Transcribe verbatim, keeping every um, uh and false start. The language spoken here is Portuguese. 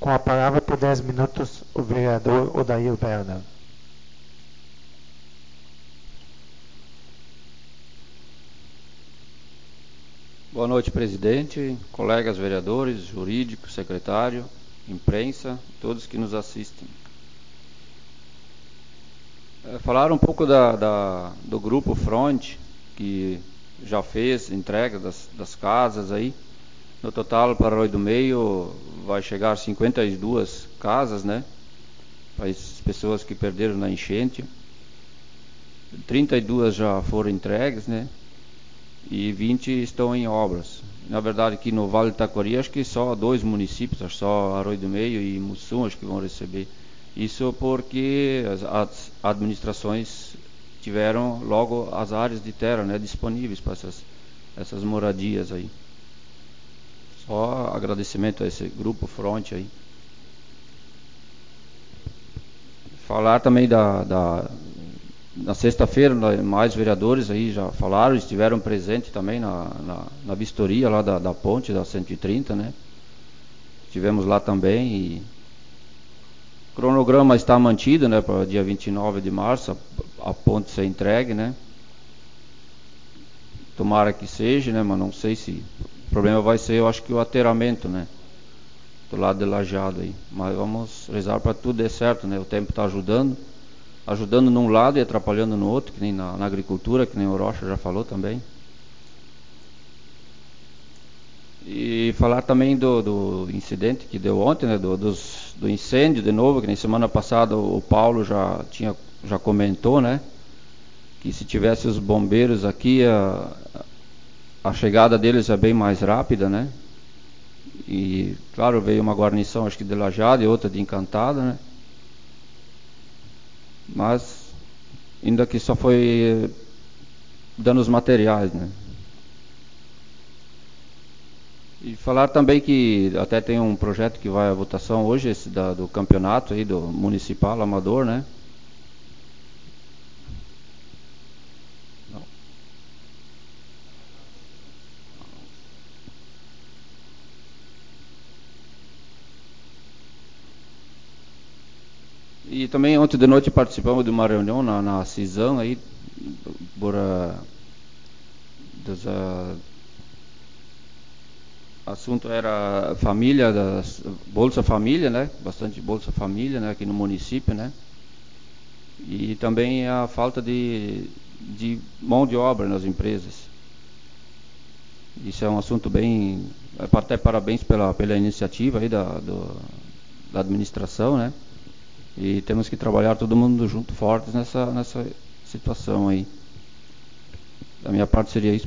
Com a palavra por dez minutos, o vereador Odair Werner. Boa noite, presidente, colegas vereadores, jurídico, secretário, imprensa, todos que nos assistem. É, falar um pouco da, da, do grupo Front, que já fez entrega das, das casas aí. No total, para Arroio do Meio, vai chegar a cinquenta e duas casas, né? Para as pessoas que perderam na enchente. trinta e duas já foram entregues, né? E vinte estão em obras. Na verdade, aqui no Vale do Taquari, acho que só dois municípios, acho só Arroio do Meio e Mussum, acho que vão receber. Isso porque as, as administrações tiveram logo as áreas de terra, né, disponíveis para essas, essas moradias aí. Só agradecimento a esse grupo Front aí. Falar também da, da na sexta-feira, mais vereadores aí já falaram, estiveram presentes também na, na, na vistoria lá da, da ponte da cento e trinta, né? Estivemos lá também e o cronograma está mantido, né, para dia vinte e nove de março, a, a ponte ser entregue, né? Tomara que seja, né, mas não sei se o problema vai ser, eu acho que o aterramento, né, do lado de Lajeado aí. Mas vamos rezar para tudo dê certo, né? O tempo está ajudando. Ajudando num lado e atrapalhando no outro, que nem na, na agricultura, que nem o Rocha já falou também. E falar também do, do incidente que deu ontem, né, do, dos, do incêndio de novo, que nem semana passada o Paulo já, tinha, já comentou, né, que se tivesse os bombeiros aqui, a, a chegada deles é bem mais rápida, né. E, claro, veio uma guarnição, acho que de Lajeado e outra de Encantada, né. Mas ainda que só foi danos materiais, né. E falar também que até tem um projeto que vai à votação hoje, esse da, do campeonato aí do municipal amador, né? Não. E também ontem de noite participamos de uma reunião na, na Cisão aí, por uh, dos, uh, assunto era família, das, Bolsa Família, né? Bastante Bolsa Família, né? Aqui no município, né? E também a falta de, de mão de obra nas empresas. Isso é um assunto bem... Até parabéns pela, pela iniciativa aí da, do, da administração, né? E temos que trabalhar todo mundo junto, fortes nessa, nessa situação aí. Da minha parte seria isso.